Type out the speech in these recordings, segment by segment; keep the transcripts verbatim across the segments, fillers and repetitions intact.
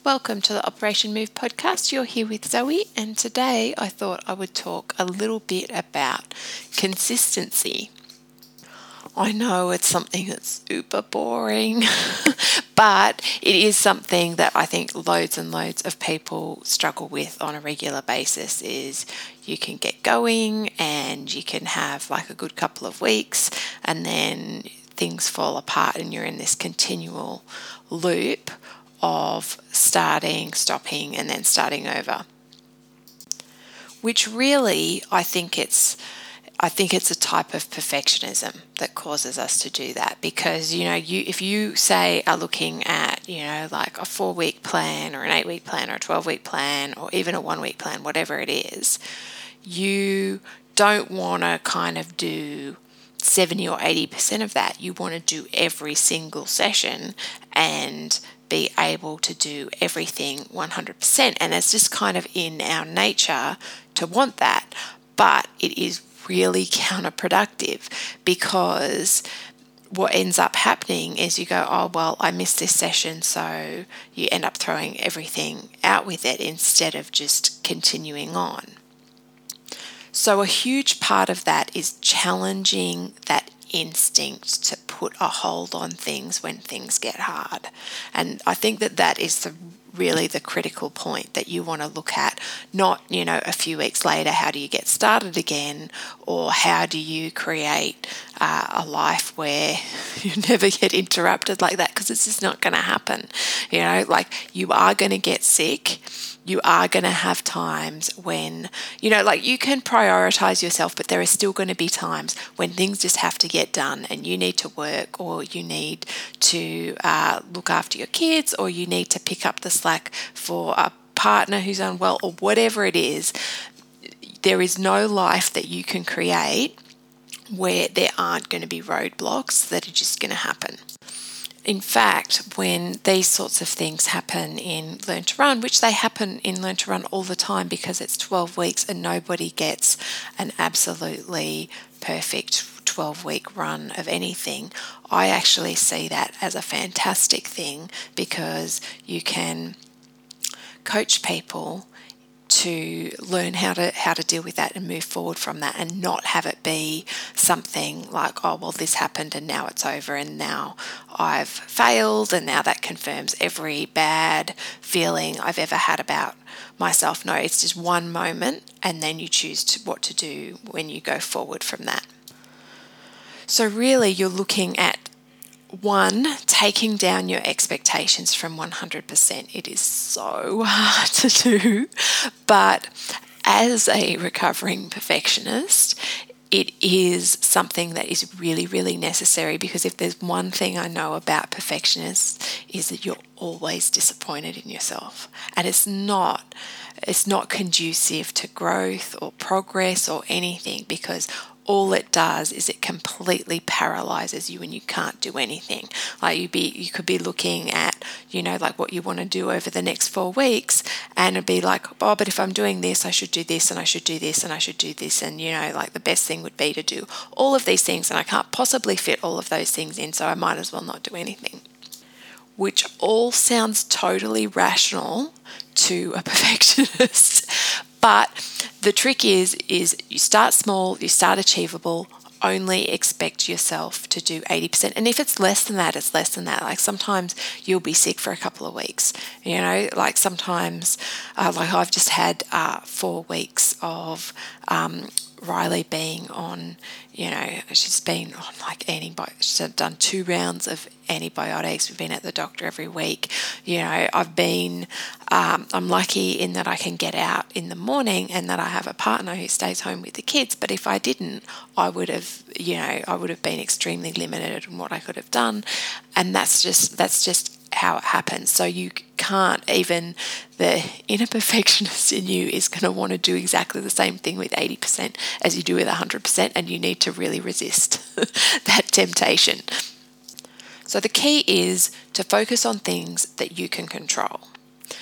Welcome to the Operation Move podcast. You're here with Zoe, and today I thought I would talk a little bit about consistency. I know it's something that's super boring, but it is something that I think loads and loads of people struggle with on a regular basis. Is you can get going and you can have like a good couple of weeks and then things fall apart and you're in this continual loop of starting, stopping, and then starting over. Which really, I think it's I think it's a type of perfectionism that causes us to do that, because you know, you if you say are looking at, you know, like a four week plan or an eight week plan or a twelve week plan or even a one week plan, whatever it is, you don't want to kind of do seventy or eighty percent of that. You want to do every single session and be able to do everything one hundred percent. And it's just kind of in our nature to want that. But it is really counterproductive, because what ends up happening is you go, oh, well, I missed this session. So you end up throwing everything out with it instead of just continuing on. So a huge part of that is challenging that instinct to put a hold on things when things get hard. And I think that that is the really the critical point that you want to look at, not, you know, a few weeks later, how do you get started again, or how do you create uh, a life where you never get interrupted like that, because it's just not going to happen. You know, like you are going to get sick. You are going to have times when, you know, like you can prioritize yourself, but there are still going to be times when things just have to get done and you need to work, or you need to uh, look after your kids, or you need to pick up the slack for a partner who's unwell, or whatever it is. There is no life that you can create where there aren't going to be roadblocks that are just going to happen. In fact, when these sorts of things happen in Learn to Run, which they happen in Learn to Run all the time because it's twelve weeks and nobody gets an absolutely perfect twelve-week run of anything, I actually see that as a fantastic thing, because you can coach people to learn how to how to deal with that and move forward from that, and not have it be something like, oh, well, this happened and now it's over and now I've failed and now that confirms every bad feeling I've ever had about myself. No, it's just one moment and then you choose to, what to do when you go forward from that. So really you're looking at, one, taking down your expectations from one hundred percent. It is so hard to do, but as a recovering perfectionist, it is something that is really, really necessary, because if there's one thing I know about perfectionists is that you're always disappointed in yourself, and it's not it's not conducive to growth or progress or anything, because all it does is it completely paralyzes you and you can't do anything. Like you be, you could be looking at, you know, like what you want to do over the next four weeks, and it'd be like, oh, but if I'm doing this, I should do this, and I should do this, and I should do this, and you know, like the best thing would be to do all of these things, and I can't possibly fit all of those things in, so I might as well not do anything. Which all sounds totally rational to a perfectionist. But the trick is, is you start small, you start achievable, only expect yourself to do eighty percent. And if it's less than that, it's less than that. Like sometimes you'll be sick for a couple of weeks, you know, like sometimes, uh, like I've just had uh, four weeks of um, Riley being on, you know, she's been on like antibiotics. She's done two rounds of antibiotics. We've been at the doctor every week. You know, I've been, um, I'm lucky in that I can get out in the morning and that I have a partner who stays home with the kids. But if I didn't, I would have, you know, I would have been extremely limited in what I could have done. And that's just, that's just how it happens. So you can't, even the inner perfectionist in you is going to want to do exactly the same thing with eighty percent as you do with one hundred percent, and you need to really resist that temptation. So the key is to focus on things that you can control.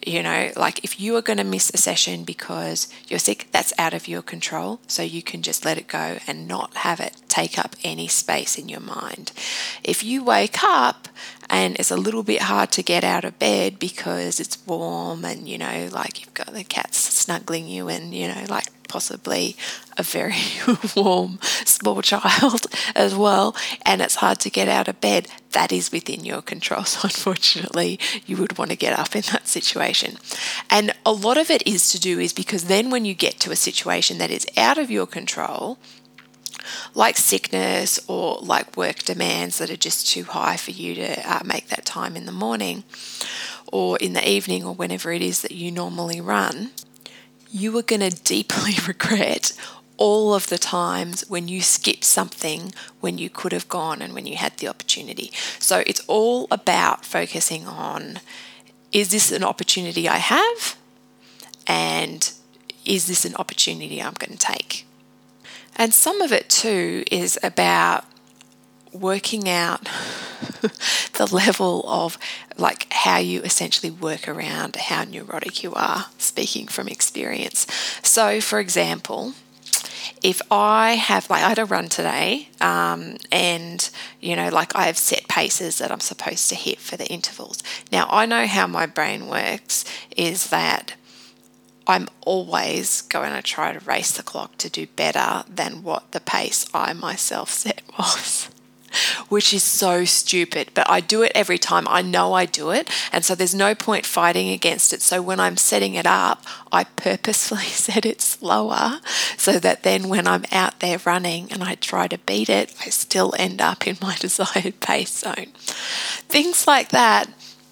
You know, like if you are going to miss a session because you're sick, that's out of your control. So you can just let it go and not have it take up any space in your mind. If you wake up and it's a little bit hard to get out of bed because it's warm and, you know, like you've got the cats snuggling you and, you know, like possibly a very warm small child as well, and it's hard to get out of bed, that is within your control. So unfortunately, you would want to get up in that situation. And a lot of it is to do is because then when you get to a situation that is out of your control, like sickness or like work demands that are just too high for you to uh, make that time in the morning or in the evening or whenever it is that you normally run, you are going to deeply regret all of the times when you skipped something when you could have gone and when you had the opportunity. So it's all about focusing on, is this an opportunity I have? And is this an opportunity I'm going to take? And some of it too is about working out the level of like how you essentially work around how neurotic you are, speaking from experience. So for example, if I have, like I had a run today um, and, you know, like I have set paces that I'm supposed to hit for the intervals. Now I know how my brain works is that I'm always going to try to race the clock to do better than what the pace I myself set was. Which is so stupid, but I do it every time. I know I do it, and so there's no point fighting against it. So when I'm setting it up, I purposefully set it slower so that then when I'm out there running and I try to beat it, I still end up in my desired pace zone. Things like that,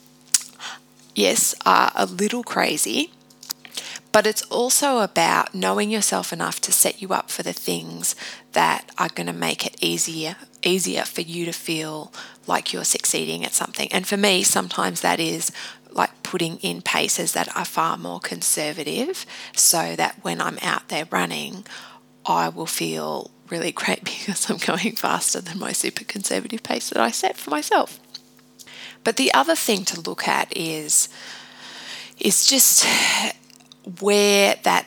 yes, are a little crazy, but it's also about knowing yourself enough to set you up for the things that are going to make it easier easier for you to feel like you're succeeding at something. And for me, sometimes that is like putting in paces that are far more conservative so that when I'm out there running, I will feel really great because I'm going faster than my super conservative pace that I set for myself. But the other thing to look at is, is just where that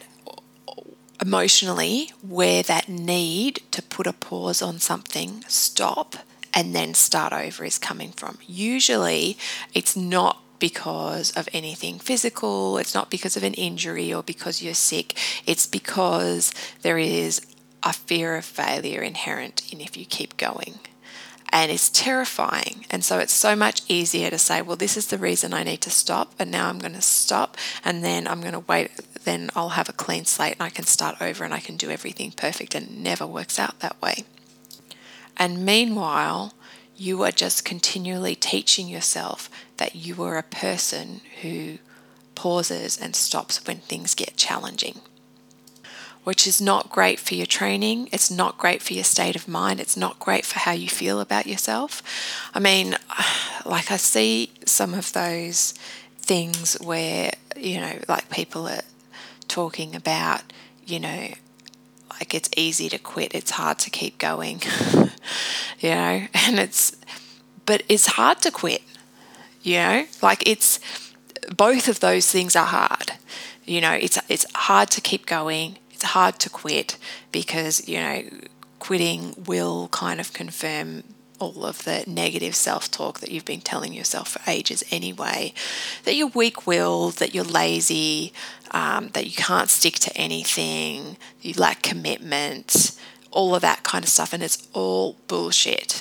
emotionally, where that need to put a pause on something, stop, and then start over is coming from. Usually it's not because of anything physical, it's not because of an injury or because you're sick, it's because there is a fear of failure inherent in if you keep going. And it's terrifying. And so it's so much easier to say, well, this is the reason I need to stop. And now I'm going to stop. And then I'm going to wait. Then I'll have a clean slate and I can start over and I can do everything perfect. And it never works out that way. And meanwhile, you are just continually teaching yourself that you are a person who pauses and stops when things get challenging, which is not great for your training. It's not great for your state of mind. It's not great for how you feel about yourself. I mean, like I see some of those things where, you know, like people are talking about, you know, like it's easy to quit. It's hard to keep going, you know, and it's, but it's hard to quit, you know, like it's, both of those things are hard. You know, it's, it's hard to keep going. It's hard to quit because, you know, quitting will kind of confirm all of the negative self-talk that you've been telling yourself for ages anyway, that you're weak-willed, that you're lazy, um, that you can't stick to anything, you lack commitment, all of that kind of stuff, and it's all bullshit.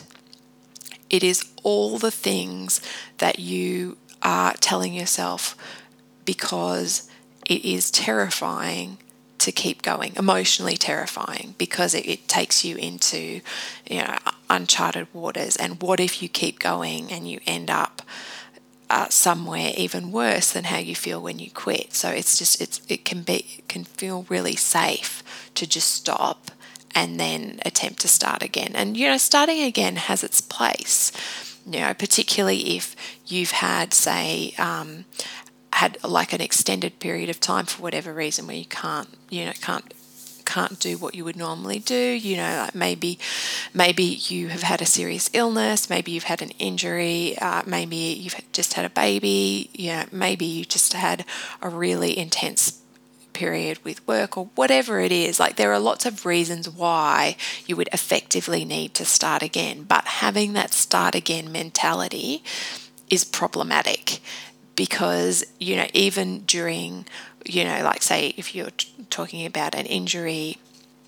It is all the things that you are telling yourself because it is terrifying to keep going, emotionally terrifying, because it, it takes you into, you know, uncharted waters. And what if you keep going and you end up uh, somewhere even worse than how you feel when you quit? So it's just it's it can be it can feel really safe to just stop and then attempt to start again. And you know, starting again has its place. You know, particularly if you've had, say, um, had like an extended period of time for whatever reason where you can't, you know, can't can't do what you would normally do. You know, like maybe, maybe you have had a serious illness, maybe you've had an injury, uh, maybe you've just had a baby, you know, maybe you just had a really intense period with work or whatever it is. Like there are lots of reasons why you would effectively need to start again, but having that start again mentality is problematic because, you know, even during, you know, like say if you're t- talking about an injury,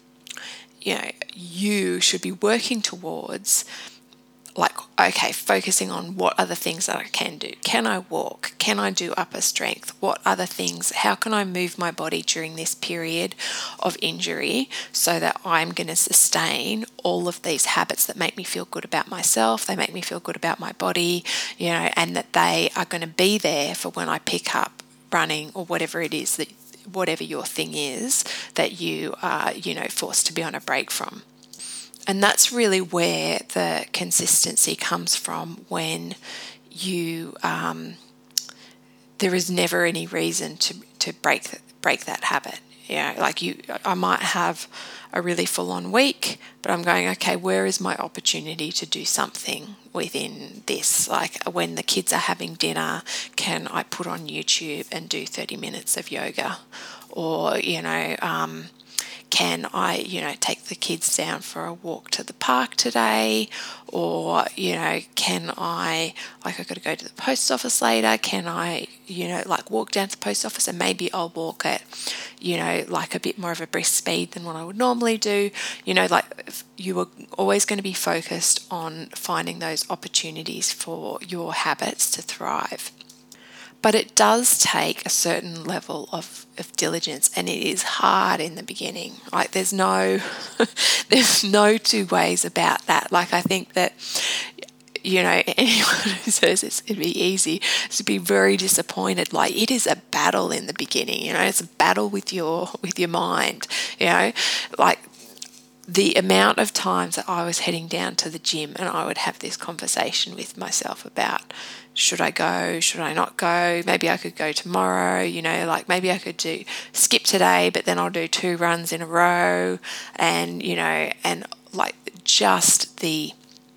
you know, you should be working towards like, okay, focusing on what other things that I can do. Can I walk? Can I do upper strength? What other things? How can I move my body during this period of injury so that I'm going to sustain all of these habits that make me feel good about myself, they make me feel good about my body, you know, and that they are going to be there for when I pick up running or whatever it is that, whatever your thing is that you are, you know, forced to be on a break from. And that's really where the consistency comes from when you, um, there is never any reason to, to break, break that habit. You know, like you, I might have a really full on week, but I'm going, okay, where is my opportunity to do something within this? Like when the kids are having dinner, can I put on YouTube and do thirty minutes of yoga? Or, you know, um, can I, you know, take the kids down for a walk to the park today? Or, you know, can I, like I've got to go to the post office later, can I, you know, like walk down to the post office and maybe I'll walk at, you know, like a bit more of a brisk speed than what I would normally do. You know, like you are always going to be focused on finding those opportunities for your habits to thrive. But it does take a certain level of, of diligence, and it is hard in the beginning. Like there's no there's no two ways about that. Like I think that, you know, anyone who says it's going to be easy is to be very disappointed. Like it is a battle in the beginning, you know, it's a battle with your with your mind, you know, like the amount of times that I was heading down to the gym and I would have this conversation with myself about, should I go? Should I not go? Maybe I could go tomorrow, you know, like maybe I could do skip today, but then I'll do two runs in a row. And, you know, and like just the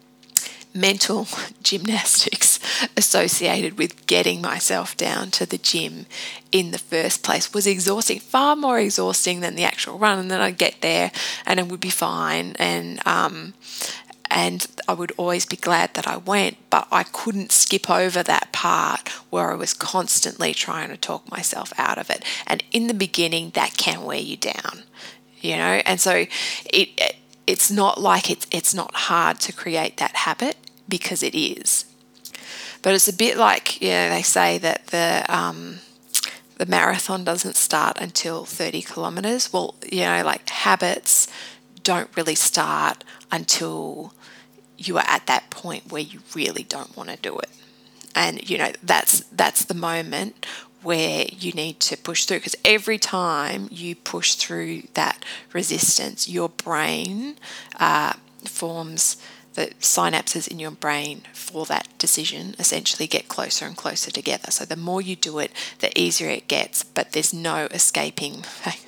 mental gymnastics associated with getting myself down to the gym in the first place was exhausting, far more exhausting than the actual run. And then I'd get there and it would be fine. And, um, and I would always be glad that I went, but I couldn't skip over that part where I was constantly trying to talk myself out of it. And in the beginning, that can wear you down, you know? And so it, it's not like it's, it's not hard to create that habit, because it is. But it's a bit like, you know, they say that the, um, the marathon doesn't start until thirty kilometers. Well, you know, like habits don't really start until you are at that point where you really don't want to do it. And, you know, that's that's the moment where you need to push through, because every time you push through that resistance, your brain uh, forms the synapses in your brain for that decision essentially get closer and closer together. So the more you do it, the easier it gets, but there's no escaping.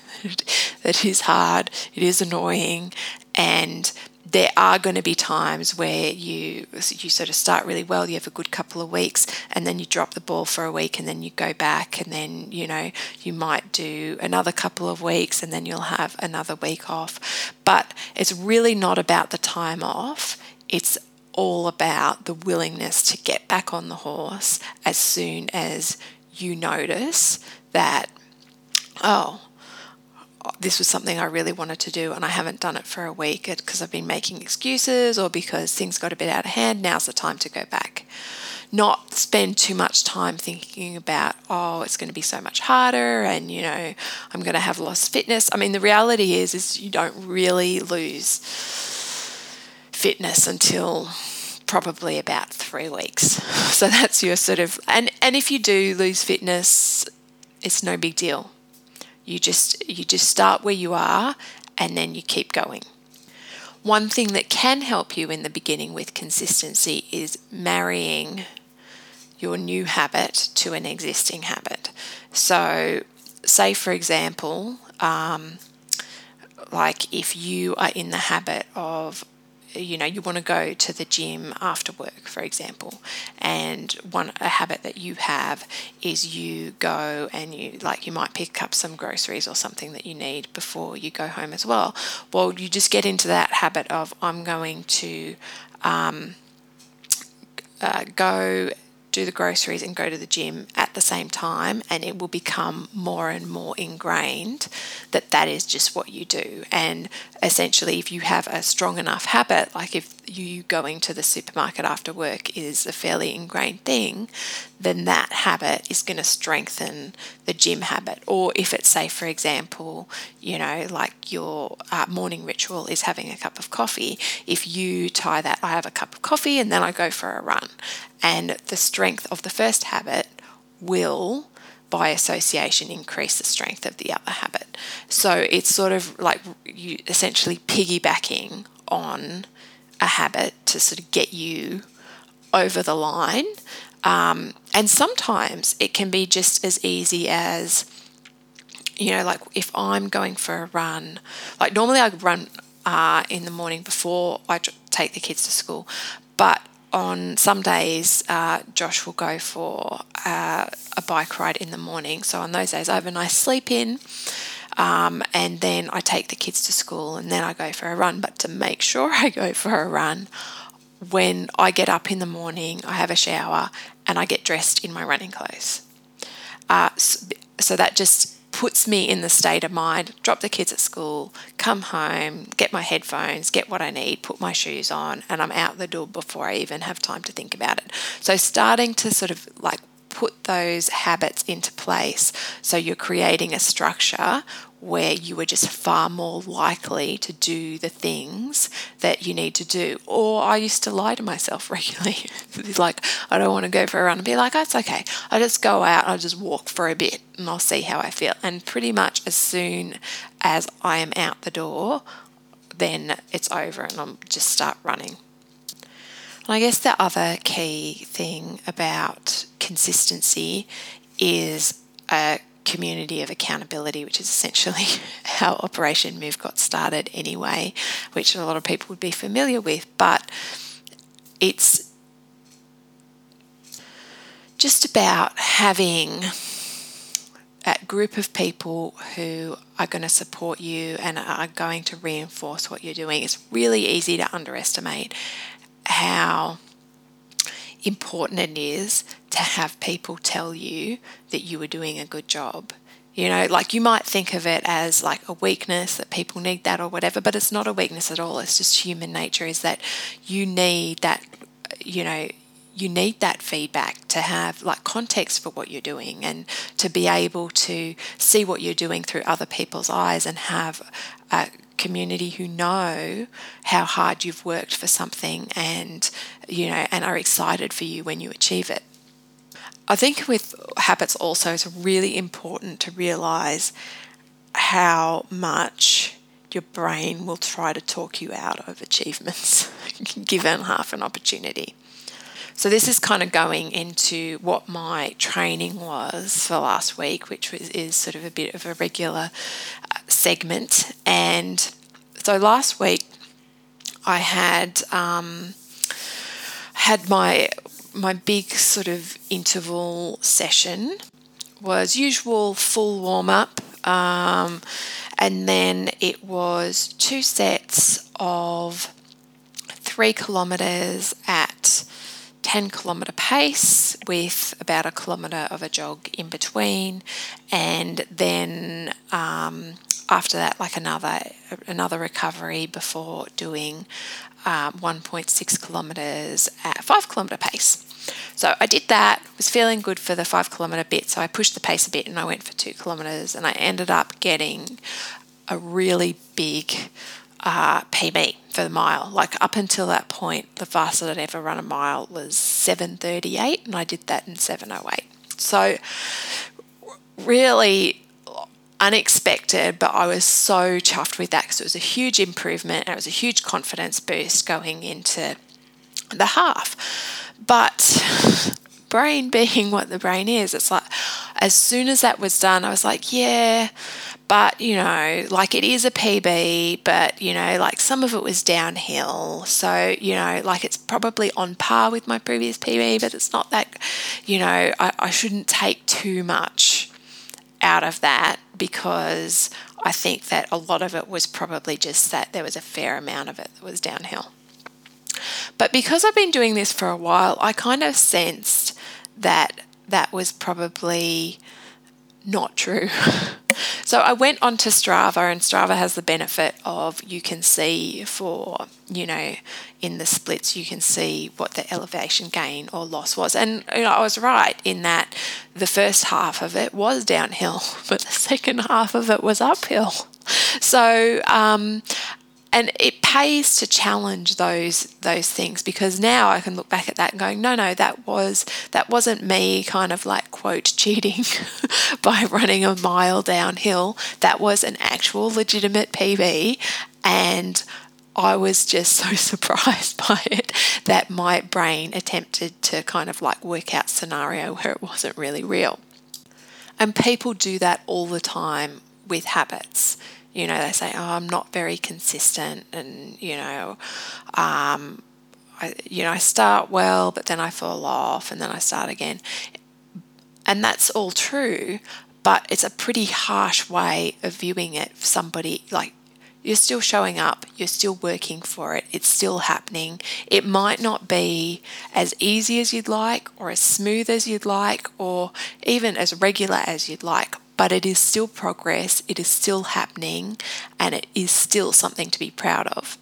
That is hard, it is annoying, and there are going to be times where you you sort of start really well, you have a good couple of weeks, and then you drop the ball for a week, and then you go back, and then, you know, you might do another couple of weeks, and then you'll have another week off. But it's really not about the time off. It's all about the willingness to get back on the horse as soon as you notice that, oh, this was something I really wanted to do and I haven't done it for a week because I've been making excuses or because things got a bit out of hand. Now's the time to go back. Not spend too much time thinking about, oh, it's going to be so much harder and, you know, I'm going to have lost fitness. I mean, the reality is, is you don't really lose fitness until probably about three weeks. So that's your sort of, and, and if you do lose fitness, it's no big deal. You just you just start where you are and then you keep going. One thing that can help you in the beginning with consistency is marrying your new habit to an existing habit. So say, for example, um, like if you are in the habit of, you know, you want to go to the gym after work, for example, and one a habit that you have is you go and you like you might pick up some groceries or something that you need before you go home as well. Well, you just get into that habit of I'm going to um, uh, go do the groceries and go to the gym at the same time, and it will become more and more ingrained that that is just what you do. And essentially, if you have a strong enough habit, like if you going to the supermarket after work is a fairly ingrained thing, then that habit is going to strengthen the gym habit. Or if it's, say, for example, you know, like your uh, morning ritual is having a cup of coffee, if you tie that, I have a cup of coffee and then I go for a run, and the strength of the first habit will, by association, increase the strength of the other habit. So it's sort of like you essentially piggybacking on a habit to sort of get you over the line. Um, and sometimes it can be just as easy as, you know, like if I'm going for a run, like normally I run uh, in the morning before I take the kids to school, but on some days, uh, Josh will go for uh, a bike ride in the morning. So on those days, I have a nice sleep in, um, and then I take the kids to school, and then I go for a run. But to make sure I go for a run, when I get up in the morning, I have a shower, and I get dressed in my running clothes. Uh, so, so that just puts me in the state of mind, drop the kids at school, come home, get my headphones, get what I need, put my shoes on, and I'm out the door before I even have time to think about it. So starting to sort of like put those habits into place, so you're creating a structure where you are just far more likely to do the things that you need to do. Or I used to lie to myself regularly. It's like, I don't want to go for a run, and be like, oh, it's okay. I'll just go out, I'll just walk for a bit and I'll see how I feel. And pretty much as soon as I am out the door, then it's over and I'll just start running. And I guess the other key thing about consistency is a community of accountability, which is essentially how Operation Move got started anyway, which a lot of people would be familiar with. But it's just about having a group of people who are going to support you and are going to reinforce what you're doing. It's really easy to underestimate how important it is to have people tell you that you are doing a good job. You know, like you might think of it as like a weakness, that people need that or whatever, but it's not a weakness at all. It's just human nature, is that you need that, you know, you need that feedback to have like context for what you're doing, and to be able to see what you're doing through other people's eyes, and have a community who know how hard you've worked for something, and, you know, and are excited for you when you achieve it. I think with habits also, it's really important to realize how much your brain will try to talk you out of achievements given half an opportunity. So this is kind of going into what my training was for last week, which was, is sort of a bit of a regular uh, segment. And so last week I had um, had my my big sort of interval session. Was usual full warm up, um, and then it was two sets of three kilometres at ten kilometre pace with about a kilometre of a jog in between, and then um, after that like another another recovery before doing um, one point six kilometres at five kilometre pace. So I did that, was feeling good for the five kilometre bit, so I pushed the pace a bit and I went for two kilometres, and I ended up getting a really big uh, P B for the mile. Like up until that point, the fastest I'd ever run a mile was seven thirty-eight, and I did that in seven oh eight. So really unexpected, but I was so chuffed with that because it was a huge improvement and it was a huge confidence boost going into the half. But brain being what the brain is, it's like as soon as that was done, I was like, yeah, but, you know, like it is a P B, but, you know, like some of it was downhill. So, you know, like it's probably on par with my previous P B, but it's not that, you know, I, I shouldn't take too much out of that, because I think that a lot of it was probably just that there was a fair amount of it that was downhill. But because I've been doing this for a while, I kind of sensed that that was probably not true. So I went onto Strava, and Strava has the benefit of you can see for, you know, in the splits, you can see what the elevation gain or loss was. And you know, I was right in that the first half of it was downhill, but the second half of it was uphill. So, um, and it pays to challenge those those things, because now I can look back at that and going, no, no, that was that wasn't me kind of like quote cheating by running a mile downhill. That was an actual legitimate P B, and I was just so surprised by it that my brain attempted to kind of like work out scenario where it wasn't really real. And people do that all the time with habits. You know, they say, oh, I'm not very consistent, and, you know, um, I, you know, I start well, but then I fall off, and then I start again. And that's all true, but it's a pretty harsh way of viewing it for somebody. Like, you're still showing up, you're still working for it, it's still happening. It might not be as easy as you'd like, or as smooth as you'd like, or even as regular as you'd like, but it is still progress, it is still happening, and it is still something to be proud of.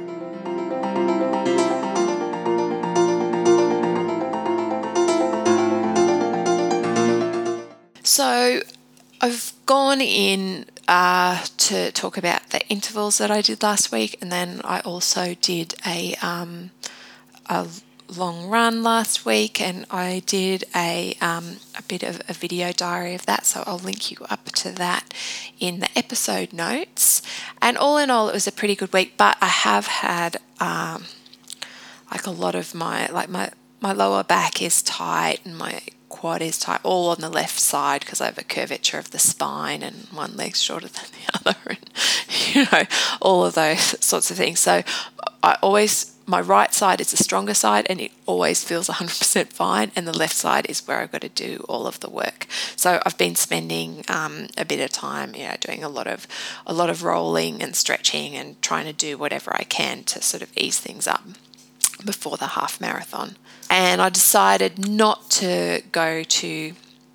So I've gone in uh, to talk about the intervals that I did last week, and then I also did a um, a long run last week, and I did a um, a bit of a video diary of that, so I'll link you up to that in the episode notes. And all in all, it was a pretty good week, but I have had um, like a lot of my like my my lower back is tight, and my quad is tight, all on the left side, because I have a curvature of the spine and one leg's shorter than the other, and you know, all of those sorts of things. So I always, my right side is the stronger side, and it always feels one hundred percent fine, and the left side is where I've got to do all of the work. So I've been spending um, a bit of time, you know, doing a lot of a lot of rolling and stretching and trying to do whatever I can to sort of ease things up before the half marathon. And I decided not to go to,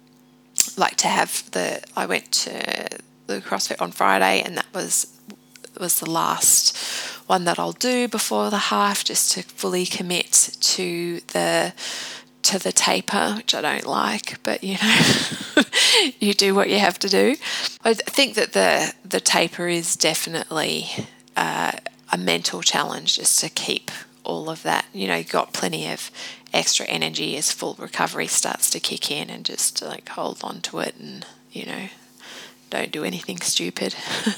like to have the, I went to the CrossFit on Friday, and that was was the last one that I'll do before the half, just to fully commit to the to the taper, which I don't like, but you know, you do what you have to do. I think that the the taper is definitely uh, a mental challenge, just to keep all of that, you know, you've got plenty of extra energy as full recovery starts to kick in, and just to like hold on to it, and you know, don't do anything stupid.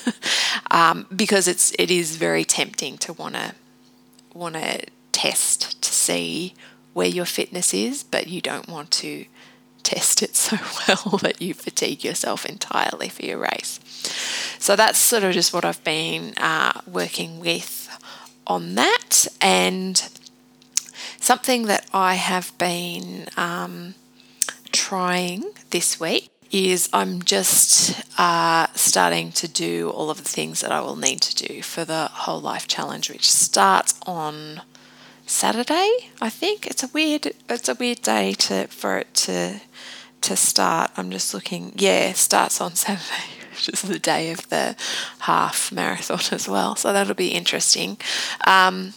um, because it's it is very tempting to want to want to test to see where your fitness is, but you don't want to test it so well that you fatigue yourself entirely for your race. So that's sort of just what I've been uh, working with on that. And something that I have been um, trying this week is I'm just uh, starting to do all of the things that I will need to do for the Whole Life Challenge, which starts on Saturday. I think it's a weird it's a weird day to for it to to start. I'm just looking. Yeah, it starts on Saturday, which is the day of the half marathon as well. So that'll be interesting. Um,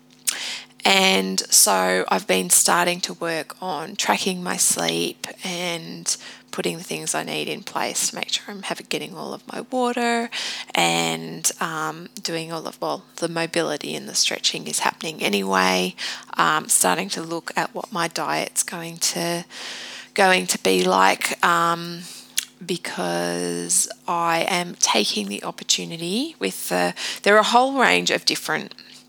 and so I've been starting to work on tracking my sleep and putting the things I need in place to make sure I'm having, getting all of my water, and um, doing all of, well, the mobility and the stretching is happening anyway. Um, starting to look at what my diet's going to going to be like, um, because I am taking the opportunity with the, there are a whole range of different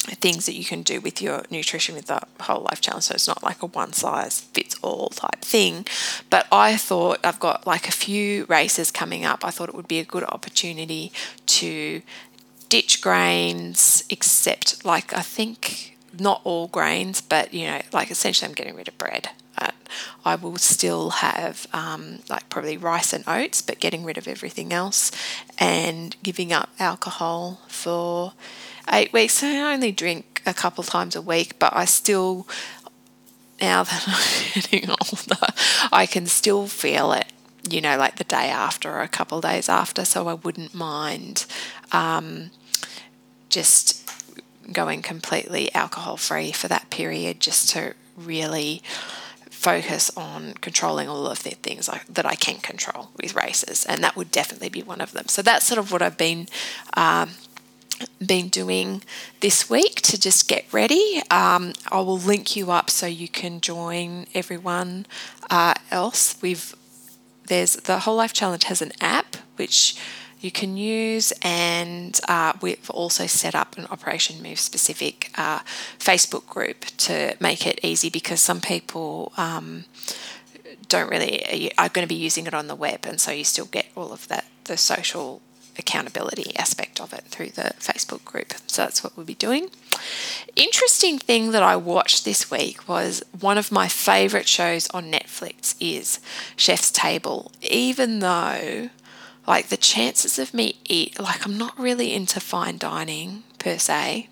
things that you can do with your nutrition with the Whole Life Challenge. So it's not like a one size fits all type thing. But I thought, I've got like a few races coming up. I thought it would be a good opportunity to ditch grains, except like I think not all grains, but you know, like essentially I'm getting rid of bread. Uh, I will still have um, like probably rice and oats, but getting rid of everything else and giving up alcohol for eight weeks. So I only drink a couple times a week, but I still, now that I'm getting older, I can still feel it, you know, like the day after or a couple of days after. So I wouldn't mind um, just going completely alcohol free for that period, just to really focus on controlling all of the things I, that I can control with races, and that would definitely be one of them. So that's sort of what I've been um, been doing this week to just get ready. Um, I will link you up so you can join everyone uh, else. We've there's the Whole Life Challenge has an app which you can use, and uh, we've also set up an Operation Move specific uh, Facebook group to make it easy, because some people um, don't really are going to be using it on the web, and so you still get all of that, the social accountability aspect of it through the Facebook group. So that's what we'll be doing. Interesting thing that I watched this week was one of my favourite shows on Netflix is Chef's Table. Even though like the chances of me eat, like I'm not really into fine dining per se.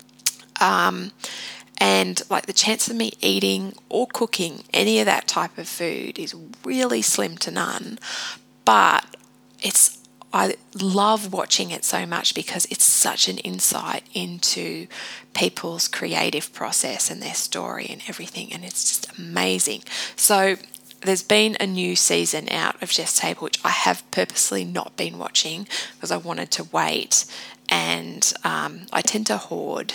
Um, and like the chance of me eating or cooking any of that type of food is really slim to none. But it's, I love watching it so much because it's such an insight into people's creative process and their story and everything. And it's just amazing. So there's been a new season out of Chef's Table, which I have purposely not been watching because I wanted to wait. And um, I tend to hoard.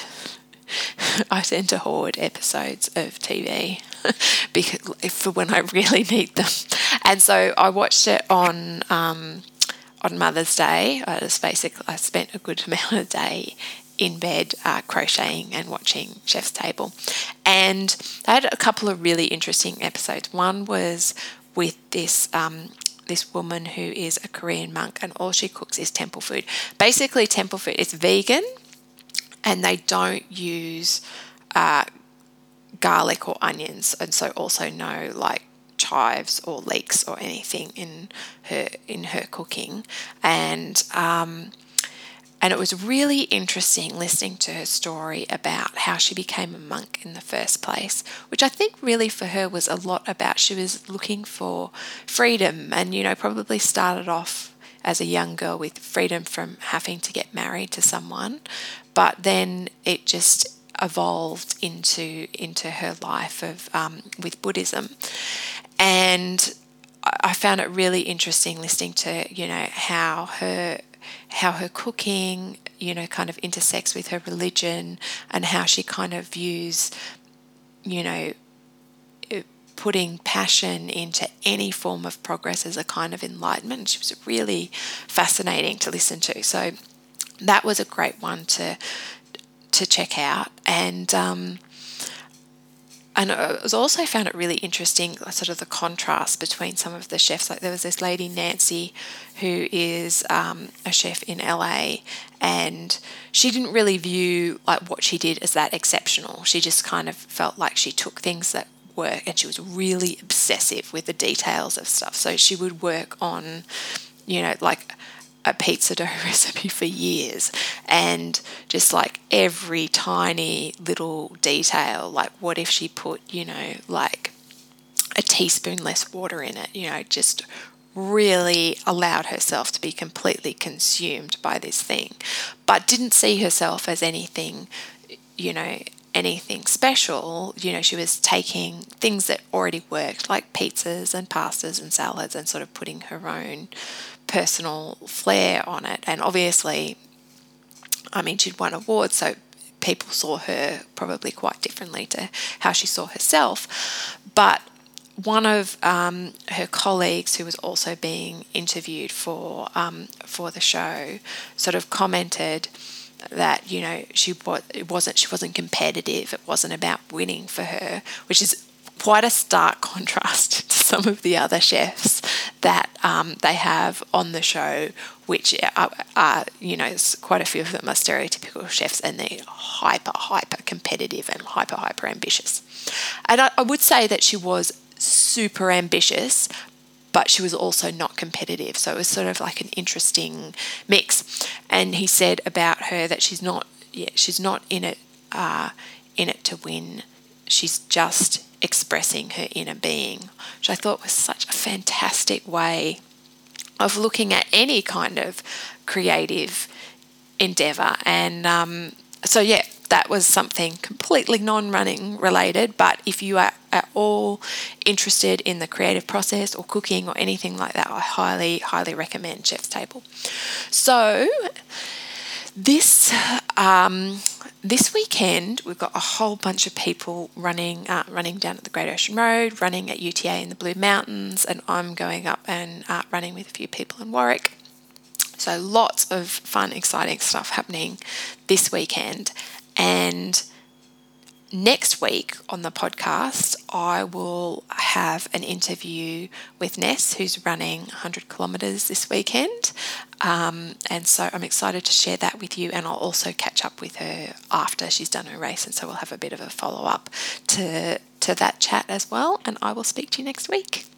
I tend to hoard episodes of T V because for when I really need them. And so I watched it on um, on Mother's Day. I just basically I spent a good amount of the day in bed uh, crocheting and watching Chef's Table. And they had a couple of really interesting episodes. One was with this um, this woman who is a Korean monk, and all she cooks is temple food. Basically, temple food is vegan, and they don't use uh, garlic or onions, and so also no like chives or leeks or anything in her in her cooking. And um, And it was really interesting listening to her story about how she became a monk in the first place, which I think really for her was a lot about she was looking for freedom, and, you know, probably started off as a young girl with freedom from having to get married to someone, but then it just evolved into into her life of um, with Buddhism. And I found it really interesting listening to, you know, how her how her cooking, you know, kind of intersects with her religion, and how she kind of views, you know, putting passion into any form of progress as a kind of enlightenment. She was really fascinating to listen to. So that was a great one to to check out. And um, And I was also found it really interesting, sort of the contrast between some of the chefs. Like there was this lady, Nancy, who is um, a chef in L A, and she didn't really view like what she did as that exceptional. She just kind of felt like she took things that work, and she was really obsessive with the details of stuff. So she would work on, you know, like a pizza dough recipe for years, and just like every tiny little detail, like what if she put, you know, like a teaspoon less water in it, you know, just really allowed herself to be completely consumed by this thing, but didn't see herself as anything, you know, anything special. You know, she was taking things that already worked, like pizzas and pastas and salads, and sort of putting her own personal flair on it. And obviously, I mean, she'd won awards, so people saw her probably quite differently to how she saw herself. But one of um, her colleagues, who was also being interviewed for um, for the show, sort of commented that, you know, she was, it wasn't, she wasn't competitive. It wasn't about winning for her, which is quite a stark contrast to some of the other chefs that um, they have on the show, which are, are, you know, quite a few of them are stereotypical chefs, and they're hyper, hyper competitive and hyper, hyper ambitious. And I, I would say that she was super ambitious, but she was also not competitive. So it was sort of like an interesting mix. And he said about her that she's not, yeah, she's not in it, uh, in it to win. She's just expressing her inner being, which I thought was such a fantastic way of looking at any kind of creative endeavour. And um, so, yeah, that was something completely non-running related. But if you are at all interested in the creative process or cooking or anything like that, I highly, highly recommend Chef's Table. So this um, this weekend, we've got a whole bunch of people running uh, running down at the Great Ocean Road, running at U T A in the Blue Mountains, and I'm going up and uh, running with a few people in Warwick. So lots of fun, exciting stuff happening this weekend. And next week on the podcast, I will have an interview with Ness, who's running one hundred kilometres this weekend. Um, and so I'm excited to share that with you, and I'll also catch up with her after she's done her race. And so we'll have a bit of a follow-up to, to that chat as well. And I will speak to you next week.